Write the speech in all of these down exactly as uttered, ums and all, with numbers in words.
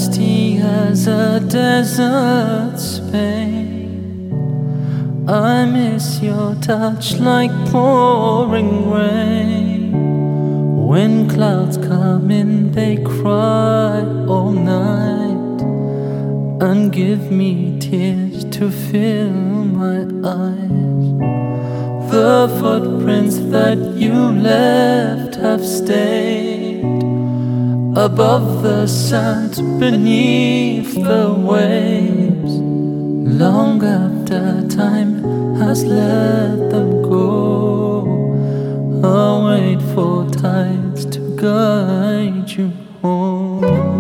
thirsty as a desert Spain. I miss your touch like pouring rain. When clouds come in, they cry all night and give me tears to fill my eyes. The footprints that you left have stayed above the sand, beneath the waves, long after time has let them go. I'll wait for tides to guide you home.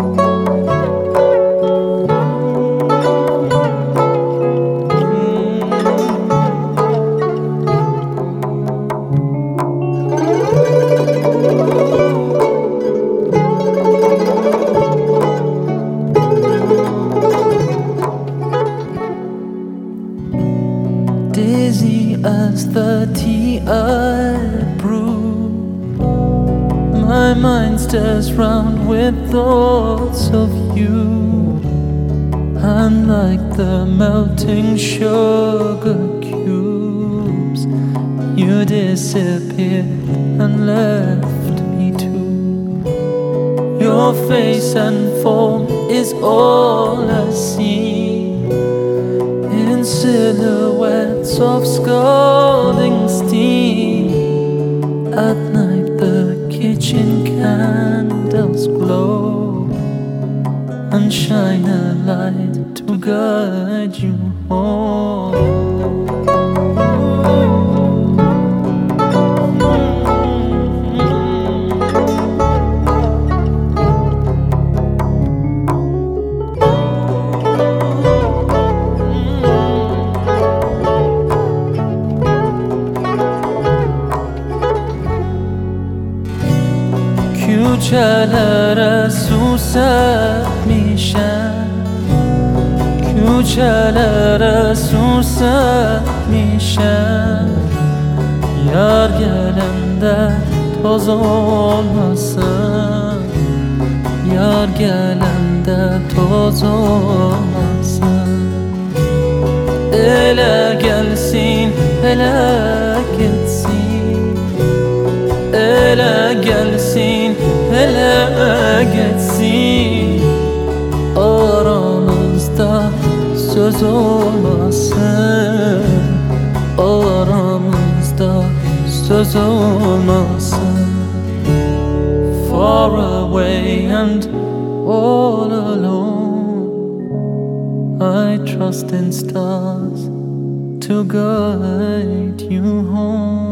Dizzy as the tea I brew, my mind stirs round with thoughts of you. And like the melting sugar cubes, you disappeared and left me too. Your face and form is all I see, in silhouettes of scalding steam. At night the kitchen candles glow and shine a light to guide you home. کوچه‌لere suset میشن، کوچه‌لere suset میشن. Yar gelende toz olmasın, yar gelende toz olmasın. Ele gelsin, ele gitsin, ele gelsin, hele geçsin. Aramızda söz olmasın, aramızda söz olmasın. Far away and all alone, I trust in stars to guide you home.